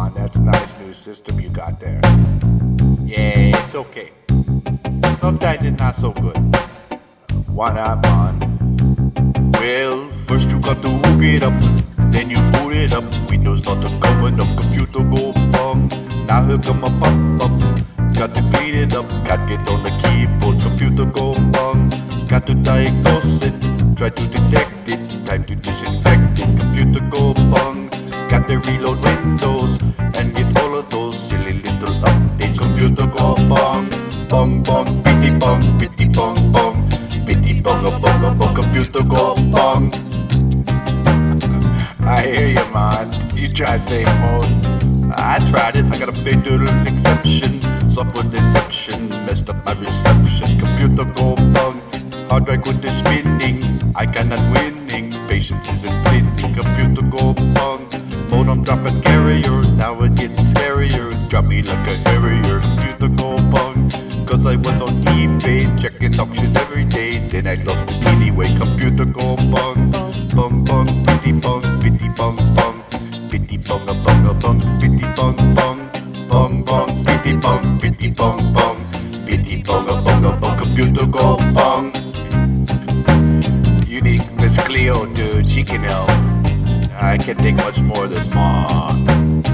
man, that's a nice new system you got there. Yeah, it's okay. Sometimes it's not so good. Why not, man? Well, first you got to hook it up, then you boot it up. Windows not a coming up, computer go bung. Now here come a pop-up. Got to clean it up, can't get on the keyboard, computer go bung. Got to diagnose it, try to detect it, time to disinfect it, computer go bung. Got to reload Windows and get all of those silly little updates, computer go bung. Bung bung, bitty bung, bitty bung bung, bitty bung a bung, computer go bung. I hear you, man. You try safe mode. I tried it, I got a fatal exception. Software deception, messed up my reception. Computer go bung, hard drive with the spinning. I cannot winning, patience isn't fitting. Computer go bung, modem dropping carrier. Now it getting scarier, drop me like a harrier. Computer go bung, cause I was on eBay, checking auction every day. Then I lost it anyway. Computer go bung, bung bung, bitty bung, bitty bung bung, bitty bung a bung, bitty bung bung, bung bung, bitty bung, bitty bung bung, bitty bung a bung, computer go bung. Unique Miss Cleo, dude, she can help. I can't take much more of this, man.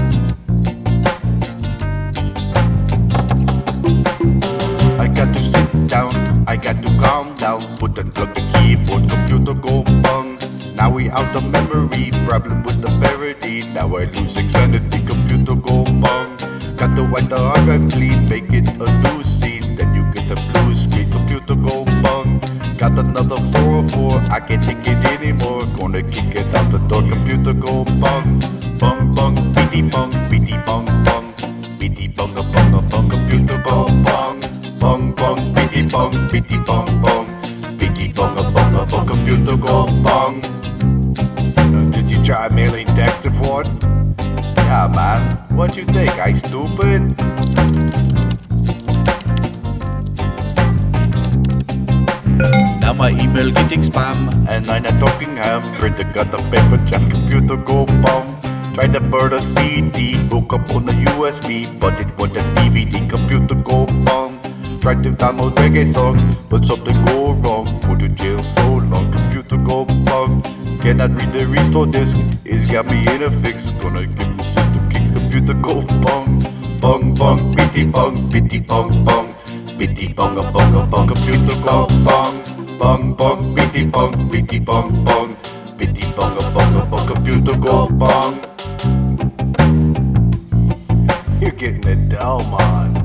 I got to sit down, I got to calm down, foot and plug the keyboard, computer go bung. Now we out of memory, problem with the parity. Now I losing sanity, computer go bung. Got to wipe the hard drive clean, make it a new scene. Then you get the blue screen, computer go bung. Got another 404, I can't take it anymore. Gonna kick it out the door, computer go bung. Bung bung, bitty bung, bitty bung bung, bitty bung a bung, computer go bung. Bung bung, bitty bung, bitty bung bung, bitty bung a bung, computer go bung. Did you try mailing tech support? Yeah, man, what you think? I stupid? Now my email getting spam, and I'm not talking ham. Printer got a paper jam, computer go bum. Tried to burn a CD, hook up on the USB, but it want a DVD, computer go bum. Tried to download reggae song, but something go wrong. Go to jail so long, computer go bum. Cannot read the restore disk, it's got me in a fix. Gonna give the system kicks, computer go bung. Bung bung, bitty bung, bitty bung bung, bitty bung a bung, computer go bung. Bung bung, bitty bung, bitty bung bung, bitty bung a bung, computer go bung. You're getting it dull, man.